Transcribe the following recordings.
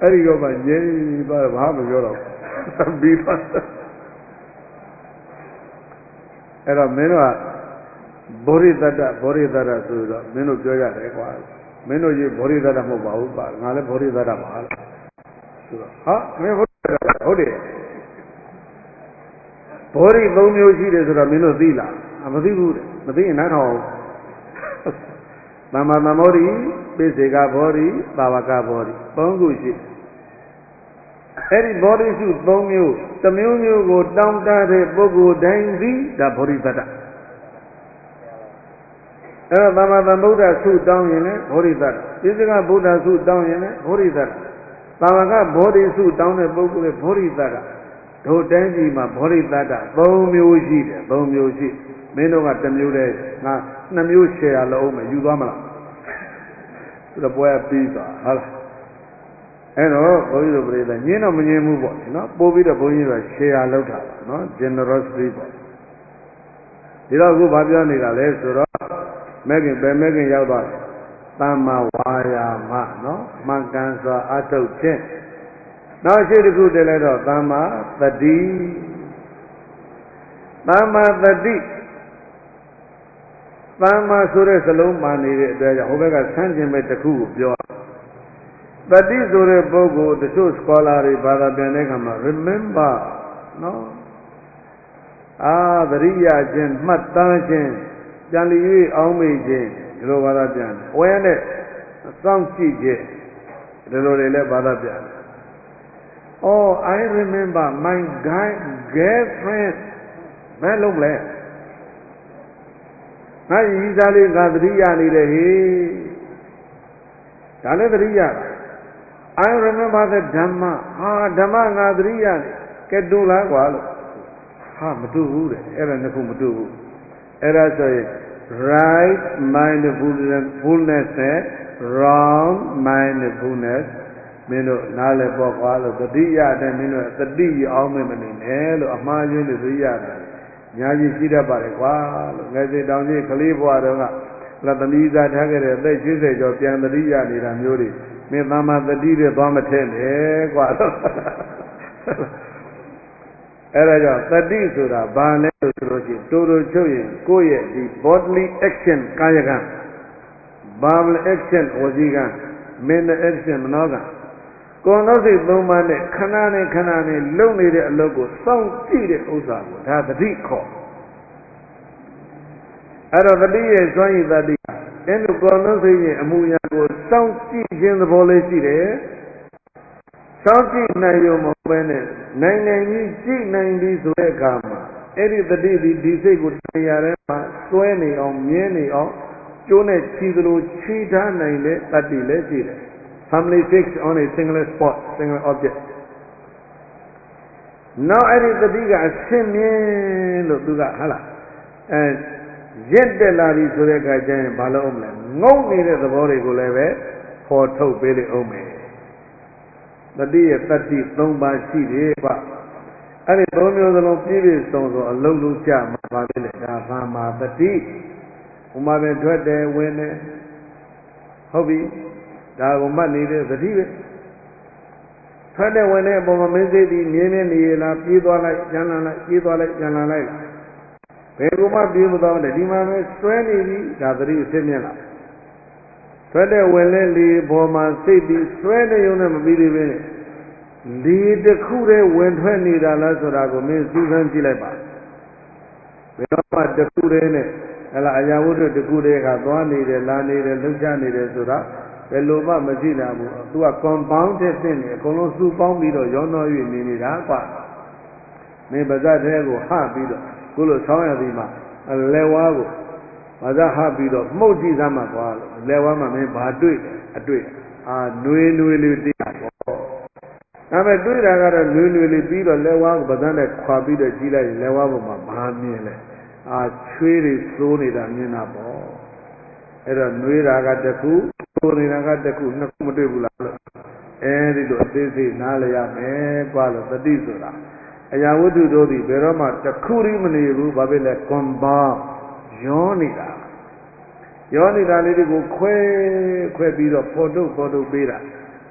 Eri go ma yen ba ba ma yo lo. Bi ba. Era meno Bodhidata so do meno pyo yare kwa. Meno ji Bodhidata mo ba hu ba. Nga le Bodhidata ba. So ha me Bodhidataဟုတ်တယ်ဘောဓိ၃မျိုးရှိတယ်ဆိုတော့မင်းတို့သိလားမသိဘူးမသိရင်နားထောင်သမ္မာသမ္ဗောဓိပိစေကဘောဓိသာဝကဘောဓိ၃ခုရှိအဲ့ဒီဘောဓိစု၃မျိုးတစ်မျိုးမျိုးကိုတောင်းတတဲ့ပုဂ္ဂိုလ်တိုင်းသည်ဒါဘောဓိတတ္တအဲ့တော့သမ္မာသမ္ဗုဒ္ဓစုတောင်းရင်လည်းဘောဓိတတ္တပိစေကဗုဒ္ဓစုတောင်းရင်လည်းဘောဓိတတ္တသာဝကဘောဓိစုတောင်းတဲ့ပုဂ္ဂိုလ်ရဲ့ဘောဓိတတ္တတို့တိုင်းပြည်မှာဘောဓိတတ္တ၃မျိုးရှိတယ်၃မျိုးရှိမင်းတို့ကတစ်မျိုးတည်းငါ2မျိုးရှယ်ရလုံးမယ်ယူသွားမလားသူတို့ပွဲပြီးသွားဟုတ်လားအဲ့တော့ဘုန်းကြီးတို့ပြည်သားညင်းတော့မညင်းဘူးပေါ့နော်ပို့ပြီးတော့ဘုန်းကြီးတို့ရှယ်ရလောက်တာပါနော် generosity ပေါ့ဒီတော့အခုဘာပြောနေတာလဲဆိုတော့မဲခင်ပဲမဲခင်ရောက်သွားတယ်သမ္မာဝါယာမနော်မှန်ကန်စွာအထုတ်ခြင်းနောက်ရှိတစ်ခုတည်းလဲတော့သမ္မာသတိသမ္မာသတိသမ္မာဆိုတဲ့စလုံးပါနေတဲ့အတွက်ကြောင့်ဟိုဘက်ကဆန်းကျင်မဲ့တစ်ခုကိုပြောသတိဆိုတဲ့ပုဂ္ဂိုလ်တချို့ scholar တွေဘာသာပြန်တဲ့အခါမှာ remember နော်သတိရခြင်းမှတ်သားခြင်းပြန်လည်၍အောင်းမေ့ခြင်းဒီလိုဘာသာပြန်တယ်ဝဲနဲ့စောင့်ကြည့်ခြင်းဒီလိုတွေလည်းဘာသာပြန်တယ်Oh, I remember my girlfriend. ဘယ်လုံးလဲငါရီးစားလေးငါသတိရနေတယ်ဟေးဒါလည်းသတိရတာ I remember the Dhamma ဓမ္မငါသတိရနေကဲတူလားကွာလို့မတူဘူးတဲ့အဲ့ဒါနှစ်ခုမတူဘူးအဲ့ဒါဆိုရင် right mindfulness နဲ့ wrong mindfulnessမင်းတို့နားလည်းပေါ့ကွာလို့တတိယတဲ့မင်းတို့တတိရအောင်မနေနဲ့လို့အမှားချင်းတွေသိရတယ်အများကြီးရှိတတ်ပါတယ်ကွာလို့ငယ်စဉ်တောင်ကြီးကလေးဘွားတော်ကလက်သမီးစားထားခဲ့တဲ့အသက်80ကျော်ပြန်တတိယနေတာမျိုးတွေမင်းသမ္မာတတိတွေသွားမထည့်နဲ့ကွာလို့အဲ့ဒါကြောင့်တတိဆိုတာဘာလဲဆိုလို့ရှိရင်တူတူချုပ်ရင်ကိုယ့်ရဲ့ဒီ bodily action ကာယကံ verbal action ဝစီကံ mental action မနောကံကိုယ်နှုတ်စိတ်သုံးပါးနဲ့ခဏနဲ့ခဏနဲ့လုံနေတဲ့အလုပ်ကိုစောင့်ကြည့်တဲ့ဥစ္စာကိုဒါသတိခေါ်အဲ့တော့သတိရဲ့စွမ်းရည်သတိအဲ့လိုကိုယ်နှုတ်စိတ်ရဲ့အမှုရာကိုစောင့်ကြည့်ခြင်းသဘောလေးရှိတယ်စောင့်ကြည့်နိုင်ရုံမဟုတ်ဘဲနဲ့နိုင်ကြီးကြည့်နိုင်ပြီဆိုတဲ့အခါမှာအဲ့ဒီသတိဒီစိတ်ကိုတရားထဲမှာစွဲနေအောင်မြဲနေအောင်ကျိုးနဲ့ချီသလိုခြိထားနိုင်တဲ့တတ္တိလည်းရှိတယ်Family fixed on a single spot, single object. Now, I read the bigger simian look to that hala. And yet the lady so that I can balom. No needed the body go leve for toe belly ome. The dear 30 don't buy seed, but I don't know the long previous stones or a low jam, my village, Fama, the tea. Uma went there when hobby. ဒါကမှတ်နေတဲ့သတိပဲထွက်တဲ့ဝင်တဲ့ပုံမှာမင်းစိတ်ဒီမြင်းမြင်းနေလားပြေးသွားလိုက်ကျန်လာလိုက်ပြေးသွားလိုက်ကျန်လာလိုက်ဘယ်ကိုမှပြေးမသွားဘူးဒီမှာပဲစွဲနေပြီဒါသတိအစ်မြင့်လာထွက်တဲ့ဝင်လဲလေပေါ်မှာစိတ်ပြီးစွဲနေုံနဲ့မပြီးသေးဘူးလေတစ်ခုတည်းဝင်ထွက်နေတာလားဆိုတာကိုမင်းစူးစမ်းကြည့်လိုက်ပါဘယ်တော့မှတစ်ခုတည်းနဲ့ဟလာအရာဝတ္ထုတစ်ခုတည်းကသွားနေတယ်လာနေတယ်လှုပ်ရှားနေတယ်ဆိုတာဘယ်လိုမှမရှိနိုင်ဘူးသူက compound တဲ့သင်နေအကုန်လုံးစုပေါင်းပြီးတော့ရောနှော၍နေနေတာကွာမင်းပါဇတ်ထဲကိုဟပြီးတော့ခုလိုဆောင်းရသည်မှာလက်ဝါးကိုပါဇတ်ဟပြီးတော့မှုတ်ကြည့်သမ်းမှာကွာလက်ဝါးမှာမင်းဘာတွေ့အတွေ့နွေလေးသိတာပေါ့ဒါပေမဲ့တွေ့တာကတော့နွေလေးပြီးတော့လက်ဝါးကိုပါဇတ်နဲ့ခွာပြီးတော့ကြည့်လိုက်ရင်လက်ဝါးပေါ်မှာဘာမြင်လဲချွေးတွေစိုးနေတာမြင်တာပေါ့အဲ့တော့နွေတာကတခုဆိုနေတာကတခုနှစ်ခုမတွေ့ဘူးလားလို့အဲဒီလိုအသေးစိတ်နားလည်ရမယ်ကွာလို့သတိဆိုတာအရာဝတ္ထုတို့သည်ဘယ်တော့မှတခုတည်းမနေဘူးဘာဖြစ်လဲ compound ရောနေတာလေးတွေကိုခွဲပြီးတော့ပေါ်ထုတ်ပေးတာ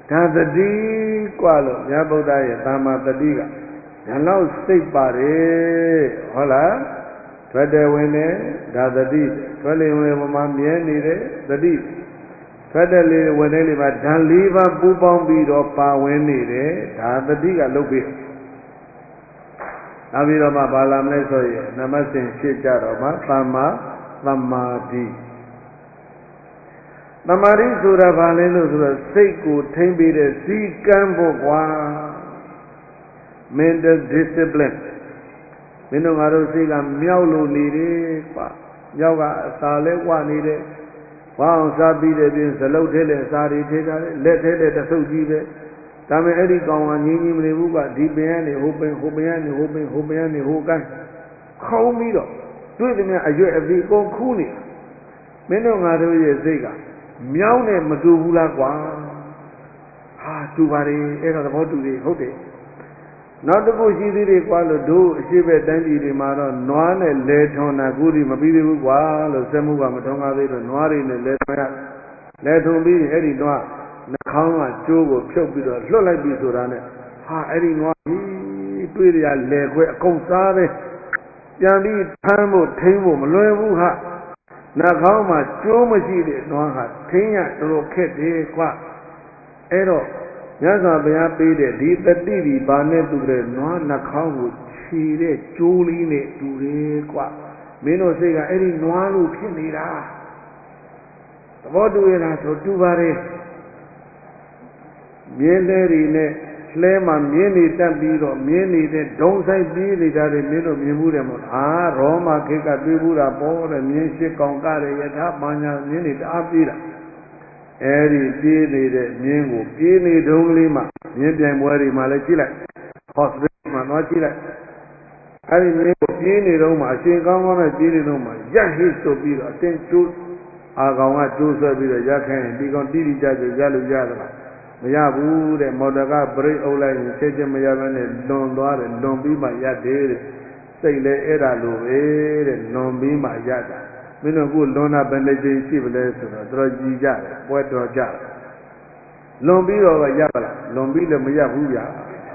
ဒါတတိกว่าလို့မြတ်ဗုဒ္ဓရဲ့သမ္မာတတိကဒါလောက်စိတ်ပါတယ်ဟုတ်လားထွက်တယ်ဝင်တယ်ဒါတတိထွက်လေဝင်ပေါ်မှာမြဲနေတယ်တတိထွက်တယ်လေဝင်တယ်လေမှာဓာတ်၄ပါးပူးပေါင်းပြီးတော့ပါဝင်နေတယ်ဒါတတိကလုပ်ပြီးနောက်ပြီးတော့မှဘာလာမလဲဆိုရင်နမစင်ဖြစ်ကြတော့မှသမ္မာသမာဓိသမာဓိဆိုတာဘာလဲလို့ဆိုတော့စိတ်ကိုထိမ့်ပြီးတဲ့စီကံဖို့ကွာ mental discipline မင်းတို့ငါတို့စိတ်ကမြောက်လို့နေတယ်ကွာမြောက်ကအစာလဲဝနေတယ်ဝအောင်စားပြီးတဲ့ပြင်ဇလုတ်ထဲလဲအစာတွေထဲထားတယ်လက်ထဲလဲတဆုပ်ကြီးပဲဒါပေမဲ့အဲ့ဒီကောင်ကငင်းမနေဘူးကဒီပင်ကနေဟိုပင်ဟိုပင်ကနေဟိုပင်ဟိုပင်ကနေဟိုကိုင်းခေါင်းပြီးတော့တွေ့တဲ့မြအရွက်အသီးအကုန်ခူးနေမင်းတို့ငါတို့ရဲ့စိတ်ကမြောင်းနဲ့မတူဘူးလားကွာဟာတူပါလေအဲ့ဒါသဘောတူတယ်ဟုတ်တယ်နောက်တစ်ခုရှိသေးတယ်ကွာလို့တို့အရှိပဲတန်းကြီးတွေမှာတော့နွားနဲ့လဲထွန်တာကူဒီမပြီးသေးဘူးကွာလို့စက်မှုကမထုံးကားသေးတော့နွားတွေနဲ့လဲထွန်ရလဲထွန်ပြီးအဲ့ဒီနွားနှာခေါင်းကကျိုးကိုဖြုတ်ပြီးတော့လွတ်လိုက်ပြီဆိုတာနဲ့ဟာအဲ့ဒီနွားကြီးတွေ့ရလဲခွဲအကုန်စားပဲပြန်ပြီးထမ်းဖို့ထိန်းဖို့မလွယ်ဘူးဟာနှာခေါင်းမှာကျိုးမရှိတဲ့နွားဟာထိန်းရတော်တော်ခက်တယ်ကွာအဲ့တော့မြတ်စွာဘုရားပေးတဲ့ဒီတတိဒီဘာနဲ့တူတဲ့နွားနှာခေါင်းကိုခြေတဲ့ကျိုးလေးနဲ့တူတယ်ကွာမင်းတို့စိတ်ကအဲ့ဒီနွားလို့ဖြစ်နေတာသဘောတူရလားဆိုတူပါတယ်မြင်းလဲတွေနဲ့လှဲမှာမြင်းနေတက်ပြီးတော့မြင်းနေတဲ့ဒုံဆိုင်ပြေးနေတာတွေမင်းတို့မြင်မှုတယ်မို့လားရောမခေတ်ကတွေ့ဘူးတာပေါ့တဲ့မြင်းရှိကောင်ကတဲ့ယထာပညာမြင်းတွေတအားပြေးတာအဲ့ဒီပြေးနေတဲ့မြင်းကိုပြေးနေတုန်းကလေးမှမြင်းပြိုင်ပွဲတွေမှာလည်းကြည့်လိုက် hospital မှာသွားကြည့်လိုက်အဲ့ဒီမြင်းကိုပြေးနေတုန်းမှာအရှင်ကောင်းကောင်းနဲ့ပြေးနေတုန်းမှာရက်ဟိဆိုပြီးတော့အတင်းကျိုးအာကောင်ကကျိုးဆွဲပြီးတော့ရက်ခိုင်းဒီကောင်တိတိကျကျရလို့ရသလားမရဘူးတဲ့မော်တော်ကဘရိတ်အုပ်လိုက်ရင်ချက်ချင်းမရဘဲနဲ့လွန်သွားတယ်လွန်ပြီးမှရတယ်တဲ့စိတ်လည်းအဲ့ဒါလိုပဲတဲ့လွန်ပြီးမှရတာမင်းတို့ကလွန်တာဘယ်နှကြိမ်ရှိပလဲဆိုတော့တော်ကြည်ကြတယ်ပွဲတော်ကြတယ်လွန်ပြီးတော့ရပါလားလွန်ပြီးလည်းမရဘူးဗျာ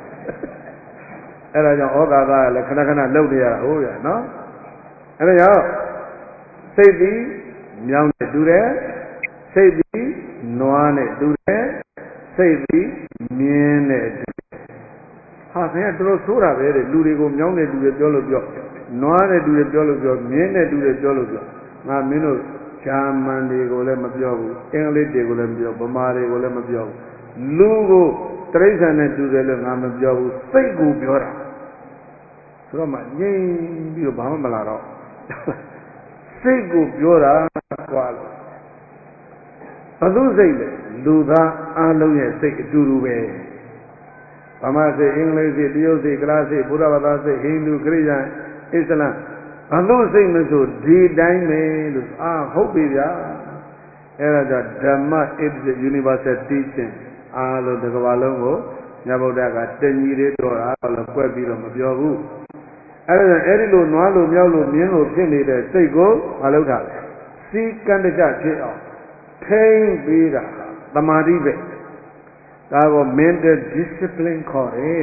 အဲ့ဒါကြောင့်ဩဃာကလည်းခဏခဏလှုပ်နေရတာဟုတ်ရနော်အဲ့ဒါကြောင့်စိတ်ပြီးမြောင်းနဲ့တူတယ်စိတ်ပြီးနွားနဲ့တူတယ်စိတ်ပြီးမြင်းနဲ့ဟာခင်ဗျာတော်ဆိုးတာပဲတဲ့လူတွေကိုမြောင်းနဲ့တူတယ်ပြောလို့ပြောနွားနဲ့တူတယ်ပြောလို့ပြောမြင်းနဲ့တူတယ်ပြောလို့ပြောငါမင်းတို့ဂျာမန်တွေကိုလည်းမပြောဘူးအင်္ဂလိပ်တွေကိုလည်းမပြောဗမာတွေကိုလည်းမပြောဘူးလူကိုတိရစ္ဆာန်နဲ့တူတယ်လို့ငါမပြောဘူးစိတ်ကိုပြောတာဆိုတော့မှငြိမ်ပြီးတော့ဘာမှမလာတော့စိတ်ကိုပြောတာကွာလို့ဘသူစိတ်လဲလူသားအလုံးရဲ့စိတ်အတူတူပဲဗမာစိတ်အင်္ဂလိပ်စိတ်တရုတ်စိတ်ကလားစိတ်ဘုရားဘာသာစိတ်ဟိန္ဒူခရစ်ယာန်အစ္စလာမ်ဘသူစိတ်မဆိုဒီတိုင်းပဲလို့ဟုတ်ပြီဗျာအဲ့ဒါကြောင့်ဓမ္မ is the universal teaching အားလုံးတစ်ကမ္ဘာလုံးကိုမြတ်ဗုဒ္ဓကတညီလေးတော်တာလို့ကွက်ပြီးတော့မပြောဘူးအဲ့ဒါအဲ့ဒီလိုနွားလိုမြောက်လိုမြင်းလိုဖြစ်နေတဲ့စိတ်ကိုမလုပ်တာလေစီကံတကြဖြစ်အောင်ထိမ့်ပြီးတာသမာဓိပဲဒါကို mental discipline ခေါ်တယ်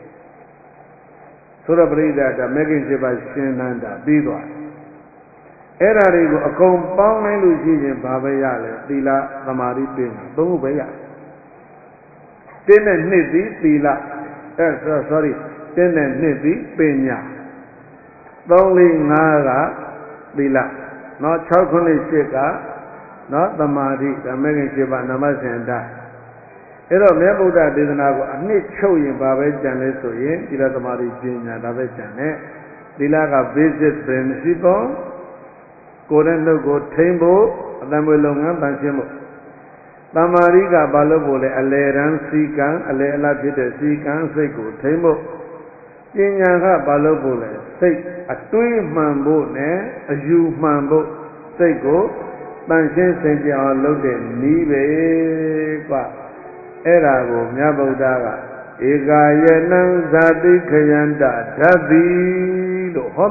ဆိုတော့ပရိသတ်ကမဂ္ဂင်7ပါးရှင်းနှန်းတာပြီးသွားအဲ့ဒါတွေကိုအကုန်ပေါင်းလိုက်လို့ရှိရင်ဘာပဲရလဲသီလသမာဓိပညာသုံးခုပဲရတင်းနဲ့နှစ်ပြီးသီလsorry တင်းနဲ့နှစ်ပြီးပညာ3 4 5ကသီလနော်6 9 10ကနော်သမာဓိဓမ္မဂင်7ပါးနမစင်တာအဲ့တော့မြတ်ဗုဒ္ဓဒေသနာကိုအနှစ်ချုပ်ရင်ဘာပဲကြံလဲဆိုရင်သီလသမာဓိပညာဒါပဲကြံတယ်သီလက basic principle ကိုယ်နဲ့နှုတ်ကိုထိမ့်ဖို့အတံမွေလုပ်ငန်းပန်းရှင်းဖို့သမာဓိကဘာလို့ဖို့လဲအလေရန်စီကံအလေအလတ်ဖြစ်တဲ့စီကံစိတ်ကိုထိမ့်ဖို့ပညာကဘာလို့ဖို့လဲစိတ်အတွေးမှန်ဖို့နဲ့အယူမှန်ဖို့စိတ်ကိုတန်ရှင်းစင်ကြယ်အောင်လုပ်တဲ့နည်းပဲကွာအဲ့ဒါကိုမြတ်ဗုဒ္ဓကဧကာယနံဇာတိခယန္တဓာတိလို့ဟော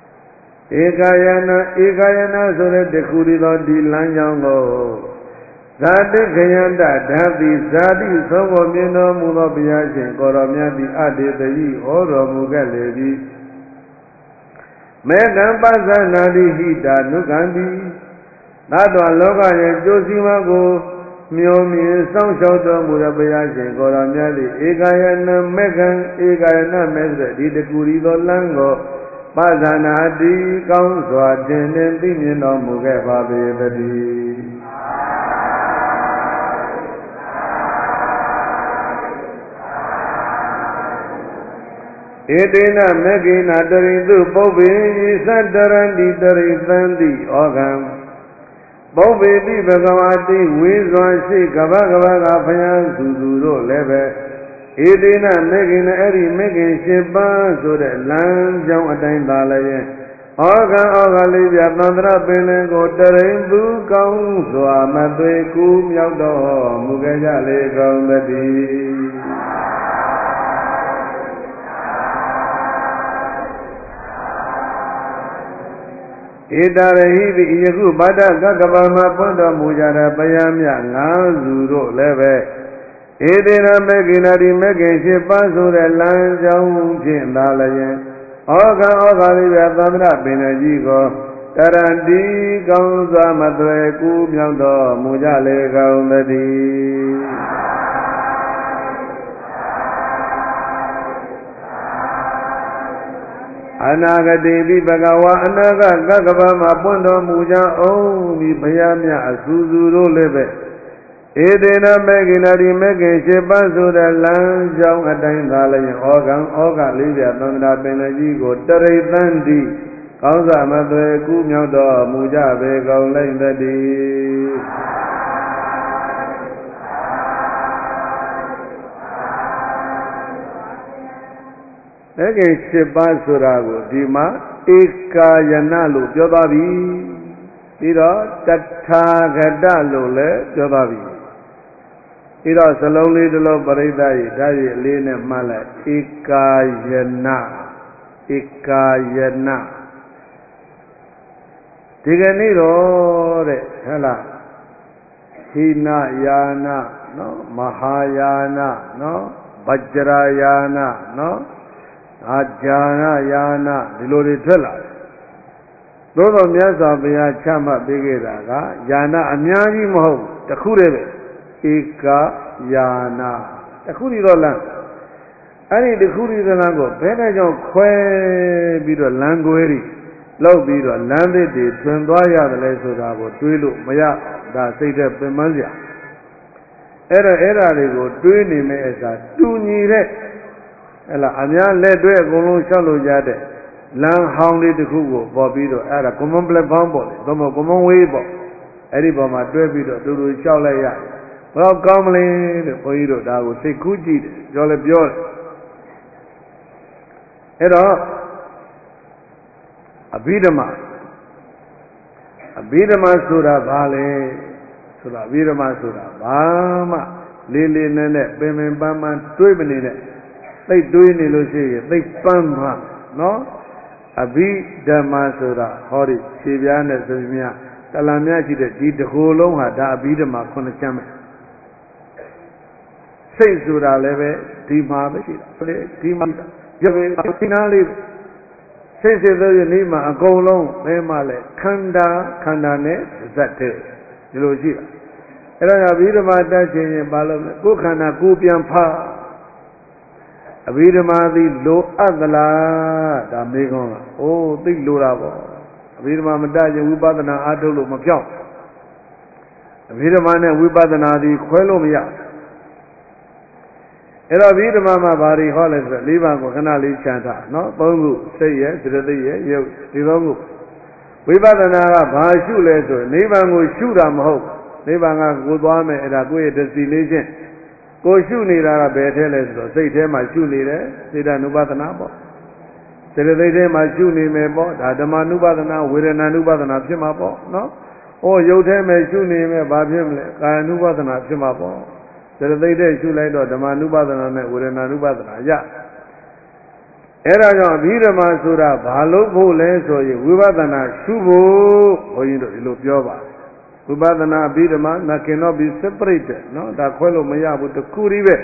ပါတယ်ဧကာယနာဆိုတဲ့တခုတည်းသောဒီလမ်းကြောင်းကိုဇာတိခယန္တဓာတိဇာတိသုံးကိုမြင်တော်မူသောဘုရားရှင်ကိုတော်မြတ်သည်အတေတယိဟောတော်မူခဲ့လေပြီမေကံပသနာတိဟိတာနုကံတိသတ္တဝလောကရဲ့ကျိုးစီးပွားကိုမျောမြင်စောင့်ရှောက်တော်မူတဲ့ဘုရားရှင်ကိုတော်မြတ်သည်ဧကယနာမေကံဧကယနာမေဆိုဒီတကူရီသောလမ်းကိုပသနာတိကောင်းစွာတင်သိမြင်တော်မူခဲ့ပါပေတည်းဧတေနမေကိနာတရိတုပုဗ္ဗေသတ္တရန္တိတရိသန္တိဩဃံပုဗ္ဗေတိဘဂဝတိဝေဇွန်ရှိကဗကဗကဖယံသူသူတို့လည်းပဲဧတေနမေကိနာအဲ့ဒီမေကိ7ပါးဆိုတဲ့လမ်းကြောင်းအတိုင်းသာလည်းဩဃံဩဃလေးပြသန္တရပင်လင်ကိုတရိန်သူကောင်းစွာမသွေကူးမြောက်တော်မူခဲ့ကြလေကုန်သတည်းဧတရဟိတိယခုဗဒ္ဒကကပမှာပွင့်တော်မူကြတဲ့ဘုရားမြတ်၅စုတို့လည်းပဲဧတေနမေကိနာတိမေကိ7ပါးဆိုတဲ့လမ်းကြောင်းဖြင့်သာလျင်ဩဃံဩဃလေးပြသန္တရပင်ကြီးကိုတရန္တိကောင်းစွာမသွေကူးမြောက်တော်မူကြလေကုန်သတည်းအနာဂတိပိဘဂဝါအနာဂကကပမှာပွင့်တော်မူကြအောင်ဒီဘုရားမြတ်အစူစူတို့လည်းပဲဧတေနမေကိနာတိမေကိ7ပါးဆိုတဲ့လမ်းကြောင်းအတိုင်းသာလည်းဩဃံဩဃလေးပြသန္တာပင်ကြီးကိုတရိသန္တိကောင်းစွာမသွေကူးမြောက်တော်မူကြပေကုန်လိမ့်တည်းမေကိ7ပါးဆိုတာကိုဒီမှာဧကာယနာလို့ပြောသွားပြီပြီးတော့တထာဂတလို့လည်းပြောသွားပြီပြီးတော့စလုံးလေးတစ်လုံးပရိသတ်ရဓာတ်ရအလေးနဲ့မှတ်လိုက်ဧကာယနာဧကာယနာဒီကနေ့တော့တဲ့ဟဲ့လားဟိနယာနာနော်မဟာယာနာနော်ဗจ္ရာယာနာနော်အာဂျာနာယာနာဒီလိုတွေထွက်လာတယ်သို့တော်မြတ်စွာဘုရားချမှတ်ပေးခဲ့တာကယာနာအများကြီးမဟုတ်တခုတည်းပဲဧကယာနာတခုတည်းတော့လမ်းအဲ့ဒီတခုတည်းသောလမ်းကိုဘယ်နဲ့ကြောင့်ခွဲပြီးတော့လမ်းကွဲတွေလောက်ပြီးတော့လမ်းသစ်တွေထွင်သွားရတယ်လဲဆိုတာကိုတွေးလို့မရဒါစိတ်ထဲပင်ပန်းစရာအဲ့ဒါတွေကိုတွေးနေမဲ့အစားတူညီတဲ့အဲ့လားအများလက်တွဲအကုန်လုံးရှောက်လို့ရတဲ့လမ်းဟောင်းလေးတစ်ခုကိုပေါ်ပြီးတော့အဲ့ဒါ common platform ပေါ့လေသို့မဟုတ် common way ပေါ့အဲ့ဒီပေါ်မှာတွဲပြီးတော့တူတူရှောက်လိုက်ရတယ်ဘယ်တော့ကောင်းမလဲလို့ဘုန်းကြီးတို့ဒါကိုစိတ်ကူးကြည့်တယ်ပြောလဲပြောတယ်အဲ့တော့အဘိဓမ္မာဆိုတာဘာလဲဆိုတာအဘိဓမ္မာဆိုတာဘာမှလေးလေးနက်နက်ပင်ပင်ပန်းပန်းတွေးမနေတဲ့သိတွေးနေလို့ရှိရင်သိပန်းမှာနော်အဘိဓမ္မာဆိုတာဟောဒီခြေပြားနဲ့ဆိုမြတလံမြရှိတဲ့ဒီတစ်ခုလုံးဟာဒါအဘိဓမ္မာ9ချမ်းပဲစိတ်ဆိုတာလည်းပဲဒီမှာပဲရှိတာဒီမှာရပဲဒီနာလေးစိတ်သောယနေ့မှာအကုန်လုံးဘယ်မှလဲခန္ဓာနဲ့ဇတ်တဲ့ဒီလိုရှိတာအဲ့ဒါကအဘိဓမ္မာတတ်ခြင်းရင်ဘာလို့လဲကိုယ်ခန္ဓာကိုယ်ပြန်ဖာအဘိဓမ္မာသည်လိုအပ်သလားဒါမေးခွန်းကအိုးသိလိုတာပေါ့အဘိဓမ္မာမတတ်ရင်ဝိပဿနာအားထုတ်လို့မပြောင်းအဘိဓမ္မာနဲ့ဝိပဿနာသည်ခွဲလို့မရအဲ့တော့အဘိဓမ္မာမှာဘာတွေဟောလဲဆိုတော့၄ပါးကိုခဏလေးချန်ထားနော်၃ခုစိတ်ရဲ့စေတသိက်ရဲ့ရုပ်ဒီ၃ခုဝိပဿနာကဘာရှုလဲဆိုနိဗ္ဗာန်ကိုရှုတာမဟုတ်နိဗ္ဗာန်ကကိုသွားမယ်အဲ့ဒါကိုယ့်ရဲ့ destinationကိုရှုနေတာကဘယ်ထဲလဲဆိုတော့စိတ်ထဲမှာရှုနေတယ်စေတ ानु ပဒနာပေါ့စေတသိက်ထဲမှာရှုနေမယ်ပေါ့ဒါဓမ္မ ानु ပဒနာဝေဒနာ ानु ပဒနာဖြစ်မှာပေါ့နော်ဩရုပ်ထဲမှာရှုနေမယ်ဘာဖြစ်မလဲကာယ ानु ပဒနာဖြစ်မှာပေါ့စေတသိက်ထဲရှုလိုက်တော့ဓမ္မ ानु ပဒနာနဲ့ဝေဒနာ ानु ပဒနာရအဲ့ဒါကြောင့်အဘိဓမ္မာဆိုတာဘာလို့ဖို့လဲဆိုရင်ဝိပဿနာရှုဖို့ဘုန်းကြီးတို့ဒီလိုပြောပါ Vipatana Bidama, that cannot be separated. No, that Kolo Maya with the Kuribe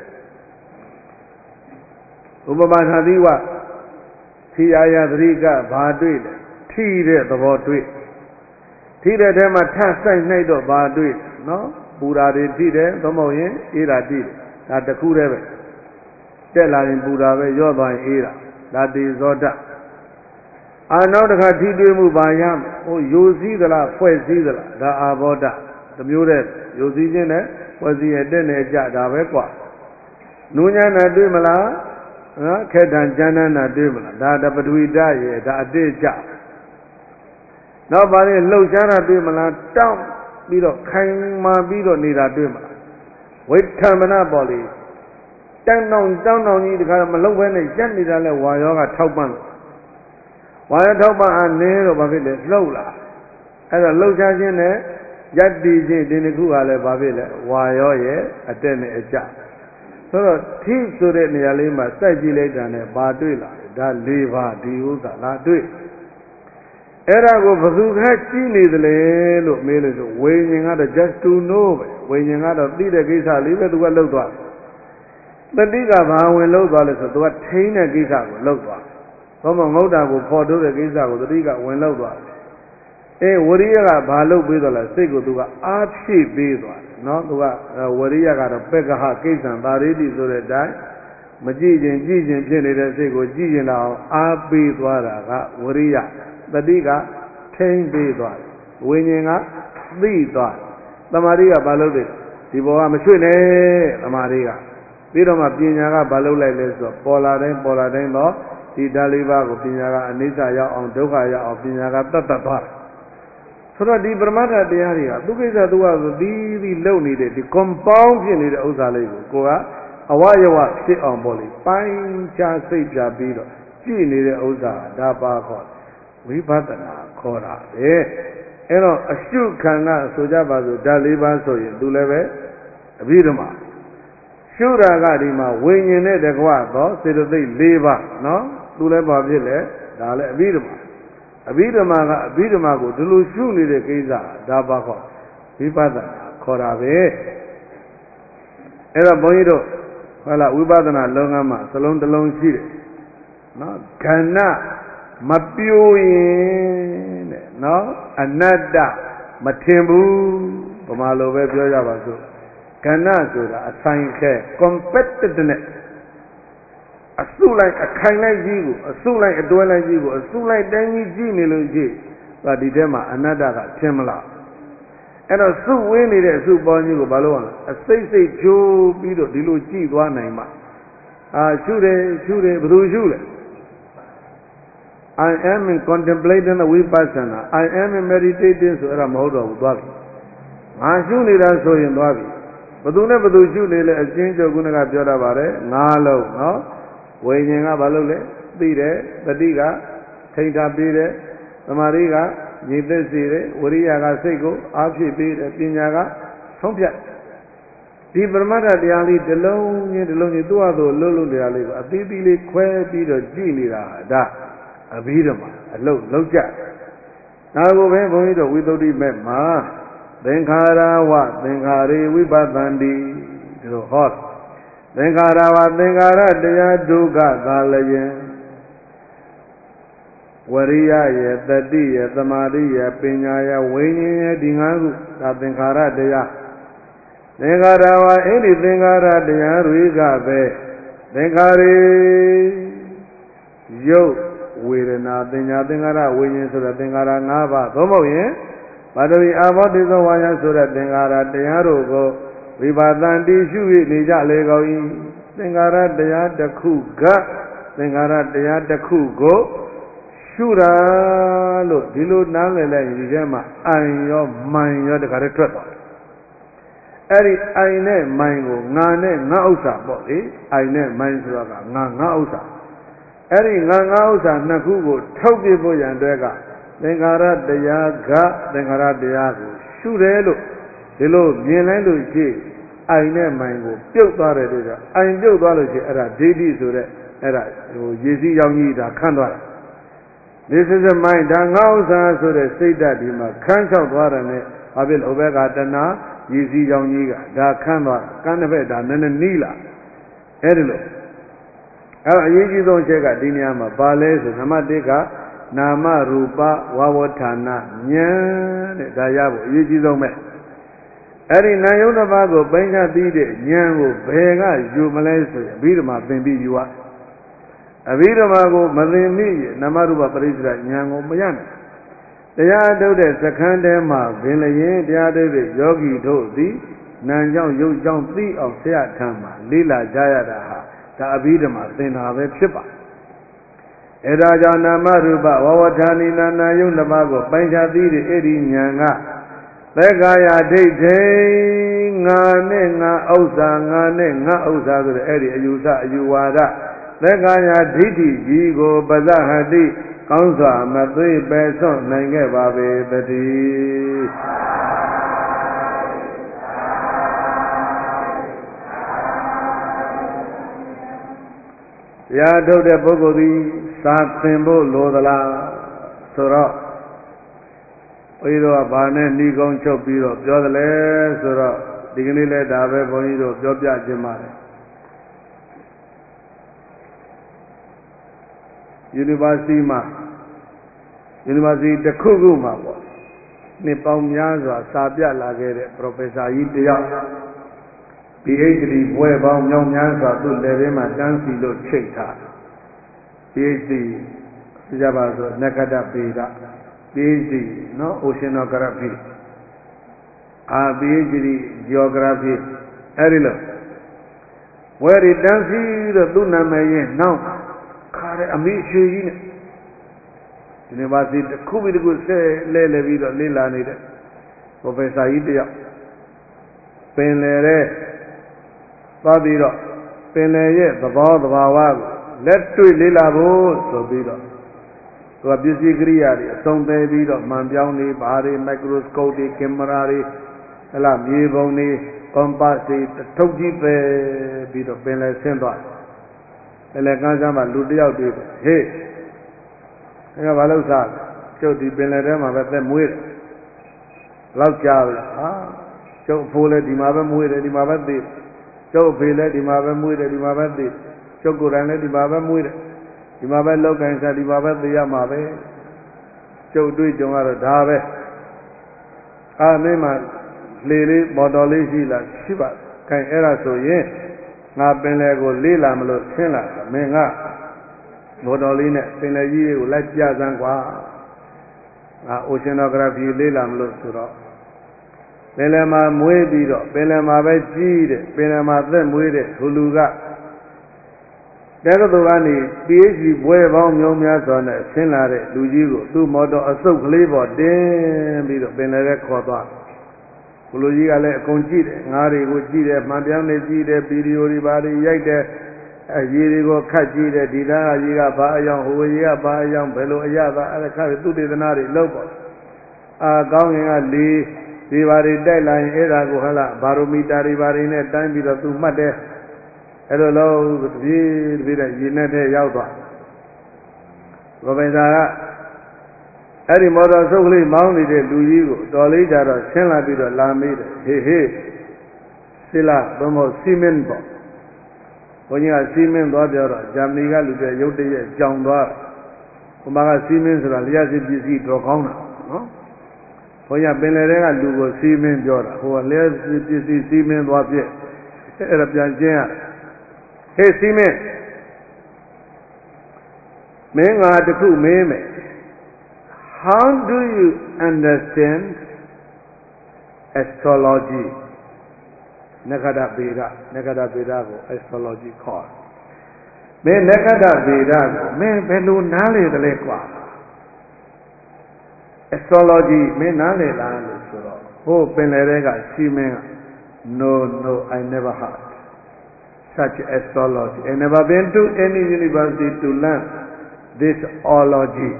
Ubabadiwa Tiaya Riga Badui, Tide the Botui. Tide them a Tassa night of Badui, no? Buddha de Tide, Tomoyen, Ira did, that the Kurebe. Tell her in Buddha, you're by Ira, that is Oda. I know the Katidu Mubayam, oh, you see the la, Fue see the Aboda, the Muret, you see in it, was the Edene Jadavequa. Nunya Nadumala, Kedan Jana Nadumala, that but we die, that did job. Nobody low Jana Dumala, down, Bido, Kaima Bido Nida Dumala. Wait, Termina Boli. Down on you, the kind of Malovan, gently, while you're a Tauban. Why a Tauban and Nero Bavile, Lola. As a low charge in there, Jaddi Dinikuale Bavile, why you're attending a job. So, teach to the Nialima, Sajilate and a Badula, that Leva, Diusa, La Dui. Erago Bazuka Chini, the Lelo, Mills, weighing out just to know, weighing out of the Gisa, leave it to a low dog. The Diga will low dollars to attain a Gisa with low dog. Some of Moda will pour to the Gisa with the Diga when low dog. A warrior Balo Bidola, Sego to Archie Bidola, not to a warrior got a beggar ha case and Baridi so that die. Majijin, Jijin, Jenny, Sego, Jijin, our Bidwara, warrior. The Diga, 10 Bidwara, winning up 3 dollars. The Maria Balodi, Tiboa Machine, the Maria. Vidoma Pinaga Balola Leso, Pola no, the Daliva of Pinaga, Anisa on Dogaya of Pinaga Tata. So that the Brahmata de area, Dugisa was the low needed, the compound in the Ozalego, Goa, Awayawa, sit on Boli, Pine Cha Sapia Bido, Gini the Oza, Daba Hot, Vipatana, Kora, you know, a shoe cannot Sojabazo, Daliva, so you do leve, Vidoma. Shura Gadima, winning it, the Guato, said they labor, no? Duleba Ville, Dale Vidoma. A Vidoma go, Dulu Shuni de Giza, Dabaco, Vipatana, Korave. Era Boido, Hala, Vipatana, Longama, Salon the Long City. No? Kana, Mapuin, no? Anada, Matimbu, Pomalo, Vebioja. Cannot a sign care, competitiveness. A soul like a kind like you, a soul like a dwell like you, a soul like Danny G. But the dema another Temla. And a soul winning a soup on you, Balona, a say Joe Bido, Dilu G, one name. Shure, Brujule. I am in contemplating a Vipassana. I am in meditating so I'm hold of Dwabi. I soon need so in Dwabi. But do never do you a change of Gunaga Joda Bare, Nalo, no? Weighing up Balole, Bide, the Diga, Tainta Bide, the Mariga, Nite Sire, Uriaga Sego, Archie Bide, Pinaga, Sompia. The Brahmata de Ali, the Lone Duado, Lulu de Ali, a Bibili, Que Bide, Gini, da, a Bidama, a low jack. Now go over with the Mema. Thengara wa Thengari Vipatandi to hot. Thengara wa Thengara Dea Duga Dalayan Waria ye Tadi ye Tamadi ye Pinyaya Winnie ye Dingaru Thengara Dea Thengara wa any Thengara Dea Riga Be Thengari Yo Wirena Thengara Winnie so that Thengara Nava Tomo ye. But we about this one so that Thengara Deyarogo, Vipatandi Shui Nija Lego, Thengara Deya the Kuga, Thengara Deya the Kugo, Shura, look, Dilu Nala, Yama, I your mind, you're the character. Eri, I ne Mango, Nane, Nausa, body, I ne Manzraga, Nausa. Eri, Nausa, Nakugo, Toki Boy and Dega. Thengara Deyaga, Thengara Deyago, Shurelo, Dilo, Mielando G, I ne Mango, built Dara, I built Dology at a JD so that era Yezi Yamida Kandara. This is a mind that now so that say that you must cancel Dwarane, Abel Obega Dana, Yizi Young Yiga, Da Kamba, Kanaveda, Nila, Edilo. Yiji don't check at Diniama, Bales, Namadega, Nama Rupa, Wawatana, Nyan, Dayabu, Yiji don't make. Eri Nayona Bago, Benga Dide, Nyango, Benga, Jumales, Birma, Bimbi, you are. Avidamago, Madini, Namaruba Parisra, Nyango, Mayana. They are do the second ma, Villaye, they are the Yogi Dozi, Nanjang, Yu Jang Thi of Seatama, Lila Jayadaha, the Avidama, then have a chipper. Edaja Namaruba, Wawatani, Nana Nabago, Benja Didi, Edi Nyanga. Legaya Day, Nana, Osa, Nana, Osa, the Eddie, you are that. Legaya Didi, Jigo, Bazahadi, Kansa, Matri, Beson, Nanga Babe, Betty. Yado de Bogodi, Sat Simbo, Lodala, Sura. Oido Bane, Nigon Chopiro, Jodale, Sura, Dignile, Dave, Bonido, Jobia Jemare. University the Kuguma was Nipam Yaza, Sabia Lagere, Professor Itia, PhD, Webam Young Yanza, to Levima, Dancilo Cheta, PhD, Jabazo, Nakada Beda, PhD, no Oceanography, PhD, Geography, Erilo, where it dances the Luna Mayen now. Amici University, the Kubi would say, Lele Vida, Lila needed. Professor Idia Penlere Babiro Penleye, the ball of our let to Lila Bo, so Vida. To a busy Griari, some baby of Mambiani, Bari, Microscope, Camerari, La Miboni, Compassi, the Toji, Bit of Penle Senda. Elegazama Ludia did. Hey, I have a lot of Benedema, but them with Love Javi. Joe Pole, the Mabam with the Mabadi. Joe Pele, the Mabam with the Mabadi. Joe Gurana, the Mabam with the Mabel Logan, the Mabadi Yamabe. Joe Dui Jomara Dave. Mema Lily, Modoli, Shiva, can era so yen. Penlego Lila Melo Sina, Menga, Modoline, Penayi, Latia Zangua, Oceanography, Lila Melo Sura. Pelema Muebido, Pelema Vegide, Pelema them with it, Huluga. Dagadogani, PhD, Buebam Yomias, Senare, Lujigo, two model, a so labor, then be the Benere Kodan. Lujiga Conchide, Nari would Gide, Mandiane Gide, Bidiori Bari, Yagde, Yirigo Kajide, Dida, Yiga Bayan, Huya Bayan, Belo Yava, and a carry to the Nari, Lobos. Going a Lee, Divari Deadline, Era Gohala, Baromitari Varine, time with a two mate, Hello, with Yinete Yauba. Robenda. Every mother so mounted a Luigo, Dolida, Sela Bida, Lamida, he, Silla, Domo, Simen Bo. When you are Simen Dodger, Jamniga, Yote, John Dor, Umaga Siemens, Aliasi, BC, Drogona, no? When you have been a Lugo, Simen Jora, who are less BC, Simen Wapie, Erapian. Hey, Simen, Menga the coup, Meme. How do you understand astrology? Negada Veda, astrology called. May Negada Veda, may Belu Nale the Lequa. Astrology, may Nale Land. Oh, Benerega, Simen. No, I never heard such astrology. I never been to any university to learn this ology.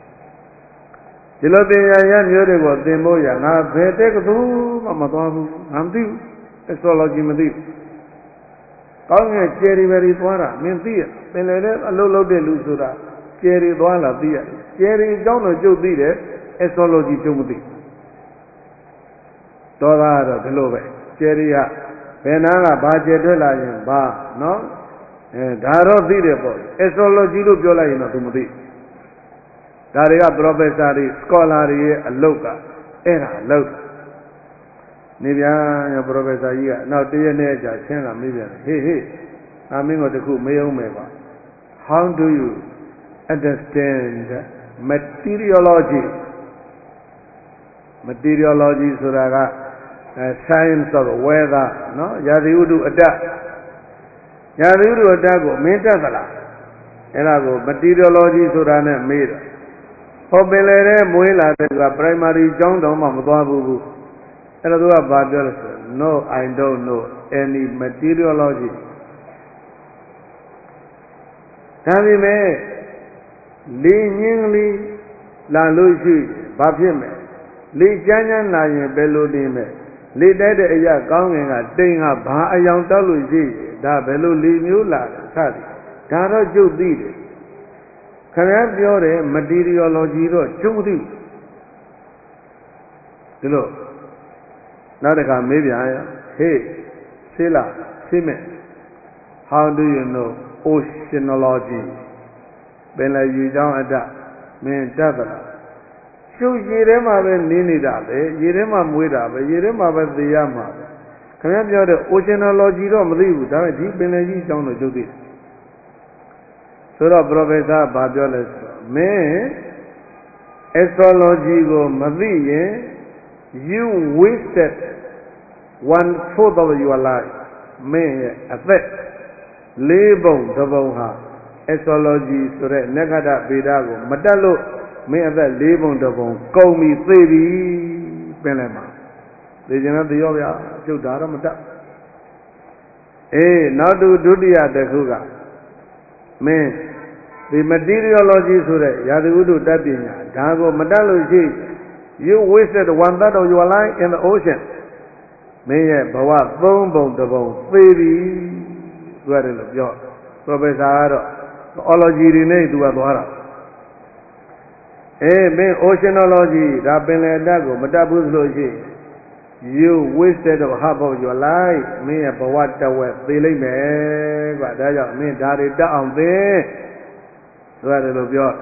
Tilopia Yurigo, Demoya, now Veteku, Mamatu, Namdu, astrology Madi. Calling a cherry very fora, Mentia, Penere, a Lolo de Lusura, cherry Dwala, dear, cherry John Joe Dide, astrology Jumudi. တော်သားတော့ဒီလိုပဲကျယ်ရီကဘယ်နာကဘာကျယ်ထွက်လာရင်ဘာနော်ဒါတော့သိတယ်ပေါ့ astrology လို့ပြောလိုက်ရင်တော့သူမသိဒါတွေက professor တွေ scholar တွေရဲ့အလုပ်ကအဲ့ဒါအလုပ်နေပြန်ရ professor ကြီးကနောက်တရက်နဲ့ကြာရှင်းလာမေးပြန်ဟေးအမင်းကိုတခုမေးအောင်မယ်ပါ how do you understand materiology ဆိုတာကscience of weather နော်ရာသီဥတုအတ္တကိုမင်းတတ်သလားအဲ့ဒါကို materiology ဆိုတာနဲ့မေးတယ်ဟောပင်လေတဲ့မွေးလာတဲ့က primary ကျောင်းတော်မှမသွားဘူးအဲ့ဒါသူကဘာပြောလဲဆို no I don't know any materiology ဒါပေမဲ့လေညင်းလေးလာလို့ရှိဘာဖြစ်မယ်လေကြမ်းလာရင်ဘယ်လိုနေမယ်လေတိုက်တဲ့အရာကောင်းငင်ကတိမ်ကဘာအယောင်တောက်လို့ရှိဒါဘယ်လိုလေမျိုးလာစသည်ဒါတော့ကျုပ်သိတယ်ခင်ဗျားပြောတယ် materiology တော့ကျုပ်မသိဘူးဒီလိုနောက်တစ်ခါမေးပြန်ရဟေးဆေးလားဆေးမဲ့ how do you know oceanology ပင်လယ်ရေကြောင်းအတ္တမင်းတတ်သလားကျုပ်ရေထဲမှာပဲနေနေတာပဲရေထဲမှာမွေးတာပဲရေထဲမှာပဲသေရမှာပဲခင်ဗျားပြောတဲ့ oceanology တော့မသိဘူးဒါပေမဲ့ဒီပင်လယ်ကြီးအကြောင်းတော့ကျုပ်သိတယ်ဆိုတော့ professor ဘာပြောလဲဆိုတော့မင်း astrology ကိုမသိရင် you wasted 1/4 of your life မင်းရဲ့အသက်4 ပုံတစ်ပုံဟာ astrology ဆိုတဲ့နက္ခတ္တဗေဒကိုမတတ်လို့မင်းအသက်4 ပုံတစ်ပုံကုန်ပြီသေပြီပင်လည်းမှာသေခြင်းနဲ့သေရောဗျာကျုပ်ဒါတော့မတတ်နောက်ဒုတိယတစ်ခုကမင်းဒီ materiology ဆိုတဲ့ရာသီဥတုတတ်ပညာဒါကိုမတတ်လို့ရှိ you wasted 1/3 of your life in the ocean မင်းရဲ့ဘဝ3 ပုံတစ်ပုံသေပြီသူရတယ်လို့ပြော professor ကတော့ ology တွေနဲ့သူကသွားတာမင်း oceanology ဒါပင်လယ်အတ္တကိုမတတ်ဘူးဆိုလို့ရှိ you wasted half of your life မင်းရဲ့ဘဝတစ်ဝက်သေလိမ့်မယ်ကွာဒါကြောင့်မင်းဒါတွေတတ်အောင်သင်သူရတယ်လို့ပြော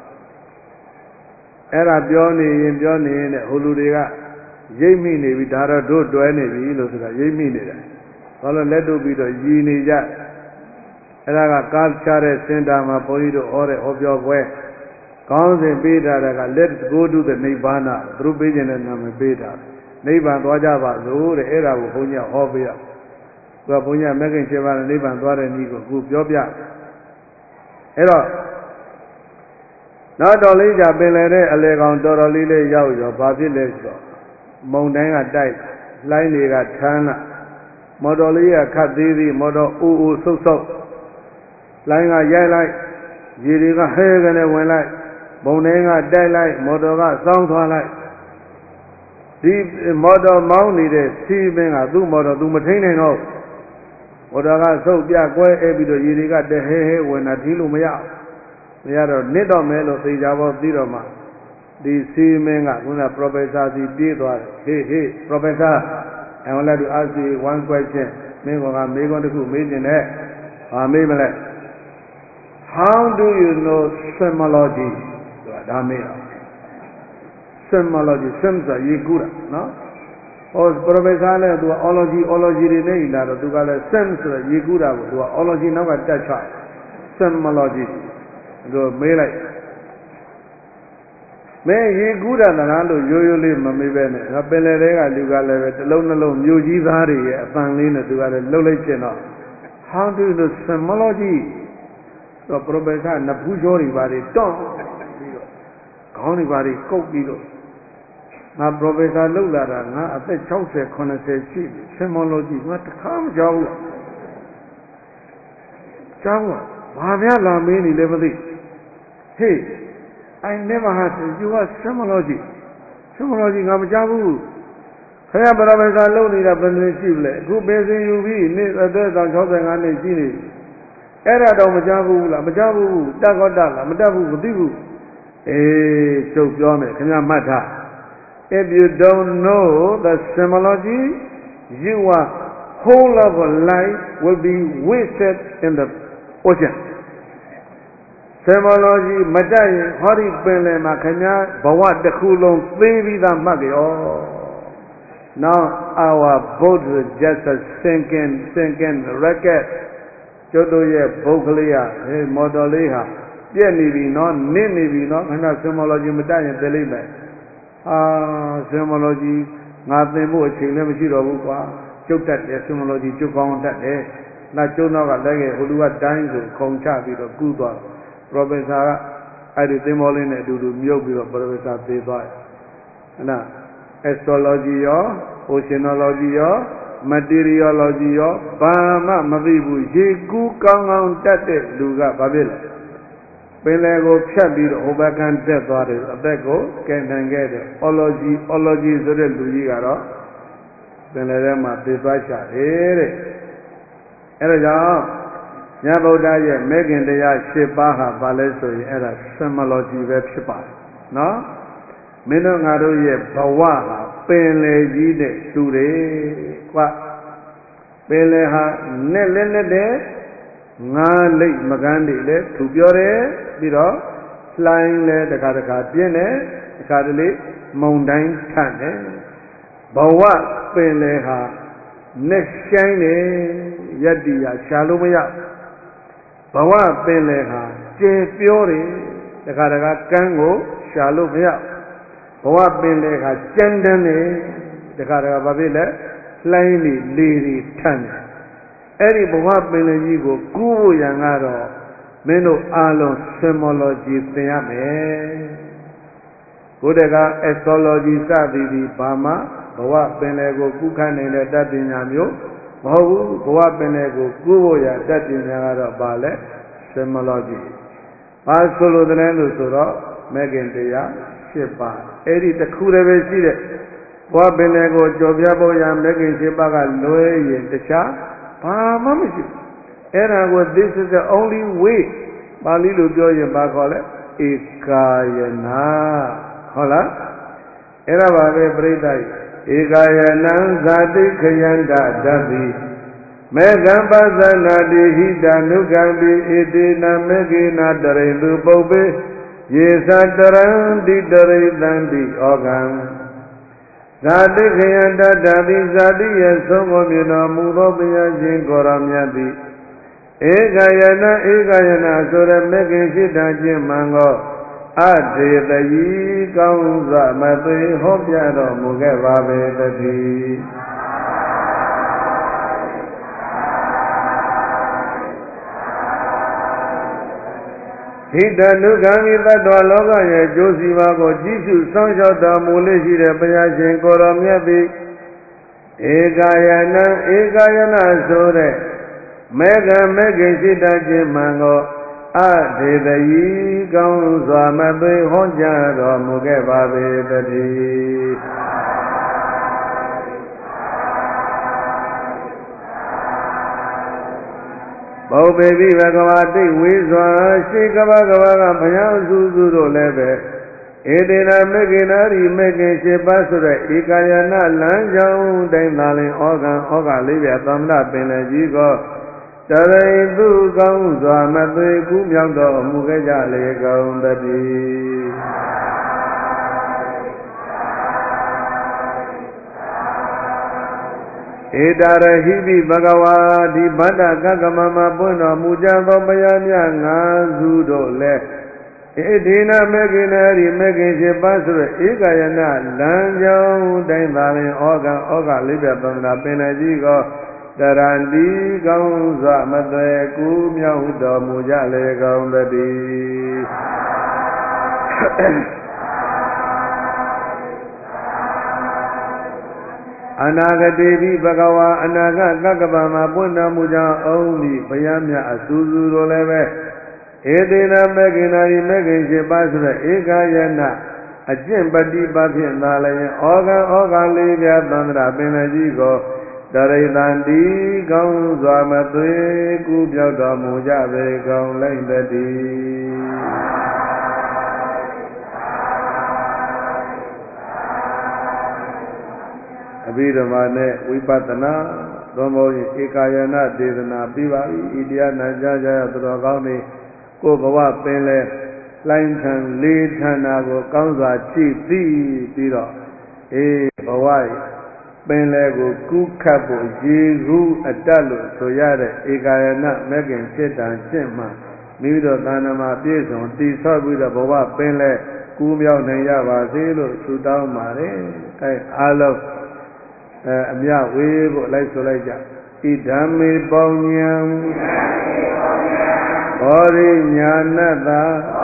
အဲ့ဒါပြောနေရင်နဲ့ဟိုလူတွေကရိပ်မိနေပြီဒါတော့တို့တွဲနေပြီလို့ဆိုတာရိပ်မိနေတယ်ဘာလို့လက်တို့ပြီးတော့ရည်နေကြအဲ့ဒါကကားချတဲ့စင်တာမှာဘုန်းကြီးတို့ဟောတဲ့ဟောပြောပွဲကောင်းစဉ်ပေးထားတာက let's go to the nibbana သူတို့ပေးခြင်းတဲ့နာမည်ပေးထားနိဗ္ဗာန်သွားကြပါစို့တဲ့အဲ့ဒါကိုဘုန်းကြီးဟောပေးရသူကဘုန်းကြီးမဂ္ဂင်7ပါးနဲ့နိဗ္ဗာန်သွားတဲ့နည်းကိုအခုပြောပြအဲ့တော့နောက်တော်လေးကြပင်လေတဲ့အလေကောင်တော်တော်လေးလေးရောက်ရောဘာဖြစ်လဲဆိုတော့မုံတိုင်းကတိုက်လှိုင်းတွေကထမ်းလာမော်တော်လေးကခတ်သေးသေးမော်တော်အိုဆုပ်လှိုင်းကရိုက်လိုက်ရေတွေကဟဲကနေဝင်လိုက်မုံတိုင်းကတိုက်လိုက်မော်တော်ကစောင်းသွားလိုက်ဒီမော်တော်မောင်းနေတဲ့စီးပင်ကသူ့မော်တော်သူမထိန်နိုင်တော့မော်တော်ကဆုပ်ပြကွဲပြီးတော့ရေတွေကတဟဲဝင်တာထီးလို့မရတော့နစ်တော့မဲလို့သိကြပါပြီးတော့မှဒီစီမင်းကခုန professor စီပြေးသွားတယ်ဟေး professor I would like to ask you one question မင်းကမေးခွန်းတစ်ခုမေးခြင်းနဲ့ဟာမေးမလဲ how do you know swimology ဆိုတာဒါမေးတာ swimology swim ဆိုတာရေကူးတာနော်ဟော professor လည်းသူက ology တွေနဲ့လာတော့သူကလည်း swim ဆိုတာရေကူးတာကိုသူက ology နောက်ကတက်ချ swimology တို့မေးလိုက်မင်းရေကူးတာလားလို့ရိုးရိုးလေးမမေးပဲနဲ့ပင်လယ်တွေကလူကလည်းပဲတစ်လုံးနှလုံးမြို့ကြီးသားတွေရဲ့အပန်လေးနဲ့သူကလည်းလှုပ်လိုက်ခြင်းတော့ how do you know swimology တော့ professor နဖူးကျော်တွေပါတွေတွန့်ပြီးတော့ခေါင်းတွေပါတွေကုတ်ပြီးတော့ငါ professor လှုပ်လာတာငါအသက်60 80ရှိပြီ swimology ငါတခါမကြောက်ဘူးကြောက်ဘာများလာမင်းနေလဲမသိဟေးI never had you are swimology ငါမကြောက်ဘူးခင်ဗျာ professor လုပ်နေတာဘယ်နည်းရှိလဲအခုပင်စင်ယူပြီးနေ့အသက်65နှစ်ရှိနေအဲ့ဒါတော့မကြောက်ဘူးလားမကြောက်ဘူးတက်ကောတက်လားမတက်ဘူးမသိဘူးကျုပ်ပြောမယ်ခင်ဗျာမှတ်ထား If you don't know the symbology, your whole of life will be wasted in the ocean. Symbology, Madai, Hori Pele Makanya, Bawat the Kulon, Vivida Magio. Now our boat is just a sinking wreckage. Jodoye, Bogalia, Modoleha, Yenibi, no, Ninibi, no, and a symbology Madai and Delibe. Symbology, nothing more, never see the Wuka. Choke that symbology, choke on that day. Not Jonaga Lege, who do a dying to Concha with a good one. Professor, I did them all in a do milk with a professor. Now, astrology, oceanology, materiology, Bama, Mavibu, Jigu, Kang, Tate, Luga, Babila. Pelego, Chabi, Obakan, Death, Abeko, can get it. Ology is a little Lugaro. Penelema, Pipasha, Yaboda, making the Shibaha, Baleso, era symbology web Shiba. No? Minongaro ye Bawaha, Pele Gide, Ture, Qua Peleha, Nelene, Nga Lake Magandi, Tubiore, Biro, Flying Le, the Kataka, Piene, the Kadali, Mountain Tane, Bawa Peleha, next shiny, Yadia, Shalomaya. Bawa Peleha, J. Fiori, the Karaga Kango, Shalomia. Bawa Peleha, Chendane, the Karaga Babila, Flying Lady Tan. Eri Bawa Pelegigo, Kubu Yangaro, Meno Alon, symbology, Theame. Bodega, astrology, Sabi, Bama, Bawa Pelego, Kukan, and that in Yamio. Bawa Penego, Guboya, that in Yara Bale, symbology. Solo the Nandusura, Megan Dea, Shipa, Eddie the Kureve Sire, Bawa Penego, Jobiaboya, Megan Shibaga, Loe, the Cha, Pamamishi. And this is the only way. Balilu Joya Bagole, Ikayana. Hola? Era Babe Bredai. Ikayanan Zati Kayanda Dabi Megambazana Dihida Nugambi Idina Megina Darindu Bobe Yesataran Didari Dandi Organ Zati Kayanda Dabi Zati Yasomomina Murobia Jingoramyadi Ikayana Sura Megin Shida Jimango Ade the ye comes at my three hopiano Mugabe the tea. He done no gami that Dologa, Josivago, Jesus, Sanjo, the Mulishi, the Payashin, Koramiabi, Egayana, Sore, Mega Shida Jimango. Ade the ye comes at my three hopiano Mugabe the tea. Oh baby, Vagavati, Wizwa, Shikavagavaga, Payazuzu Leve, Edina Meginari, Megin Shibasura, Ikayana, Lanjao, Dainali, Oga, Livia, Tamda, Benajigo, Tarai, Gong, Zamate, Kumyando, Mugaja, Legong, the tea. Edara hibi bagawa di banda gagamama bono mujaba bayanya ngazudo le edina meginari meginje basure egayana lanjao dainbalin oga libe bamna penaji go darandi gaunza matwe ku myau do muja le gaundati Anagadevi Bhagawa Anaga Gagabama Puna Muja Omi Payamya Asuzu Roleve Edina Meginari Megin Shibasura Egayana Ajimbadi Bapian Nalayan Oga Livia Bandra Benajigo Daridandi Gaun Zamatwe Kubyaga Mujabe Gaun Laindadi Abhidhamane Vipassana Thomoyi Ekayana Devana Bivari Idiana Jaja Drogani Ko Bava Penle Line Tan Li Tanago Kanza Chi Piro Bawai Penlego Kukapo Yehu Adalo Soyade Ekayana Megan Chetan Chema Mido Tanama Pieson Tisabuda Bava Penle Kumyao Naya Vasilo Sudao Mare Alo Amya Webo Lai Solaja Idame Bonyam Ori Nyanada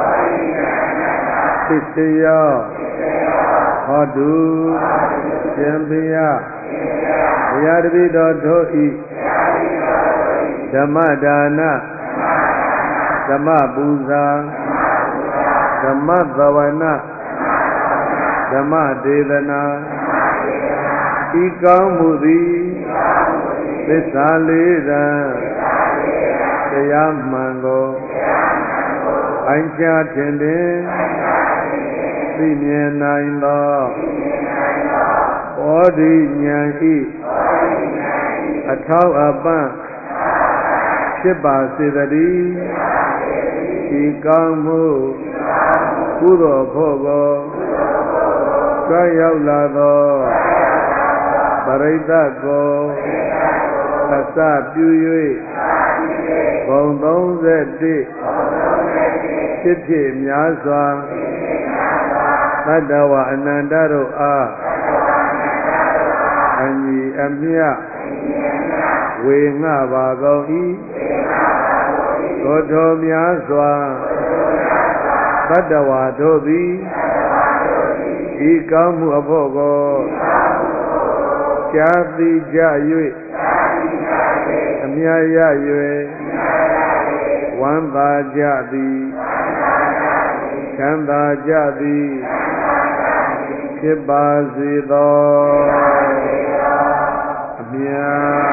Tisya Hodu Jambia Yadvido Doi Dhamadana Dhamabuza Dhamadhavana Dhamadevana Ikamudi Visalida Jayamango Ancha Tende Vinyanaindo Odi Nyanki Atau Aban Shiba Sidari Ikamu Kuro Phogo Kayaulado Parita Go Asa Pyuyue Bondong Zeti Chithi Myaswa Tadawa Anandaro A Anyi Amya Wenga Bagoi Godo Myaswa Tadawa Dobi Ikamu Abogo Jati Jayue Amya Yayue Wanda Jati Kanda Jati Shibazido Amya